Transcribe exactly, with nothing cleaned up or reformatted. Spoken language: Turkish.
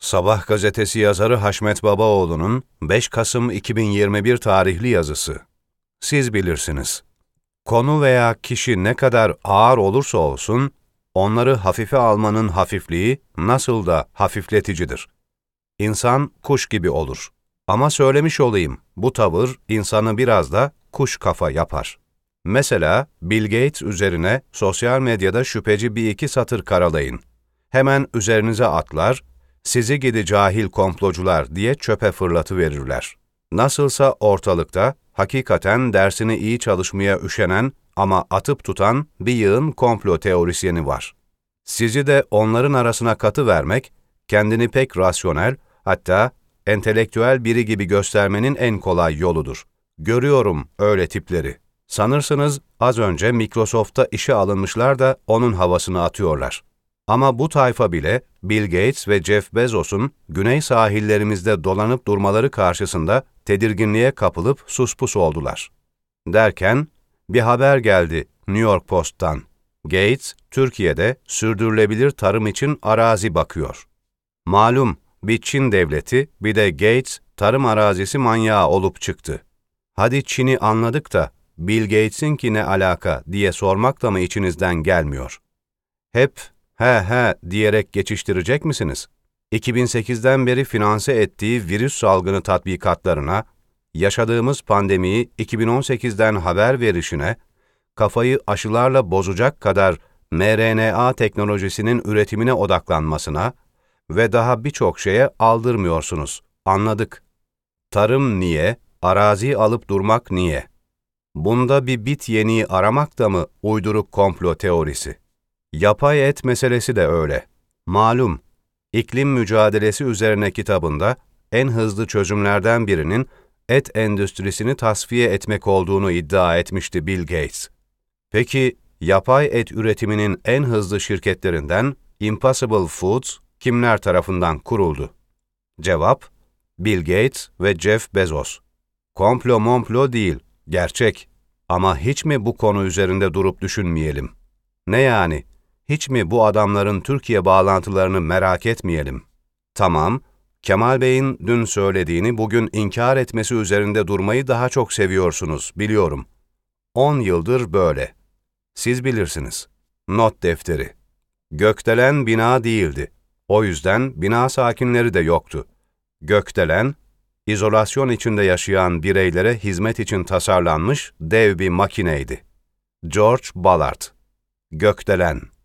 Sabah gazetesi yazarı Haşmet Babaoğlu'nun beş Kasım iki bin yirmi bir tarihli yazısı. Siz bilirsiniz. Konu veya kişi ne kadar ağır olursa olsun, onları hafife almanın hafifliği nasıl da hafifleticidir. İnsan kuş gibi olur. Ama söylemiş olayım, bu tavır insanı biraz da kuş kafa yapar. Mesela Bill Gates üzerine sosyal medyada şüpheci bir iki satır karalayın. Hemen üzerinize atlar, sizi gidi cahil komplocular diye çöpe fırlatıverirler. Nasılsa ortalıkta hakikaten dersini iyi çalışmaya üşenen ama atıp tutan bir yığın komplo teorisyeni var. Sizi de onların arasına katıvermek, kendini pek rasyonel, hatta entelektüel biri gibi göstermenin en kolay yoludur. Görüyorum öyle tipleri. Sanırsınız az önce Microsoft'ta işe alınmışlar da onun havasını atıyorlar. Ama bu tayfa bile Bill Gates ve Jeff Bezos'un güney sahillerimizde dolanıp durmaları karşısında tedirginliğe kapılıp suspus oldular. Derken bir haber geldi New York Post'tan. Gates, Türkiye'de sürdürülebilir tarım için arazi bakıyor. Malum bir Çin devleti, bir de Gates tarım arazisi manyağı olup çıktı. Hadi Çin'i anladık da Bill Gates'in ki ne alaka diye sormak da mı içinizden gelmiyor? Hep he he diyerek geçiştirecek misiniz? iki bin sekizden beri finanse ettiği virüs salgını tatbikatlarına, yaşadığımız pandemiyi iki bin on sekizden haber verişine, kafayı aşılarla bozacak kadar M R N A teknolojisinin üretimine odaklanmasına ve daha birçok şeye aldırmıyorsunuz. Anladık. Tarım niye? Arazi alıp durmak niye? Bunda bir bit yeniği aramak da mı uyduruk komplo teorisi? Yapay et meselesi de öyle. Malum, iklim mücadelesi üzerine kitabında en hızlı çözümlerden birinin et endüstrisini tasfiye etmek olduğunu iddia etmişti Bill Gates. Peki, yapay et üretiminin en hızlı şirketlerinden Impossible Foods kimler tarafından kuruldu? Cevap, Bill Gates ve Jeff Bezos. Komplo momplo değil, gerçek. Ama hiç mi bu konu üzerinde durup düşünmeyelim? Ne yani? Hiç mi bu adamların Türkiye bağlantılarını merak etmeyelim? Tamam, Kemal Bey'in dün söylediğini bugün inkar etmesi üzerinde durmayı daha çok seviyorsunuz, biliyorum. On yıldır böyle. Siz bilirsiniz. Not defteri. Gökdelen bina değildi. O yüzden bina sakinleri de yoktu. Gökdelen, izolasyon içinde yaşayan bireylere hizmet için tasarlanmış dev bir makineydi. George Ballard. Gökdelen.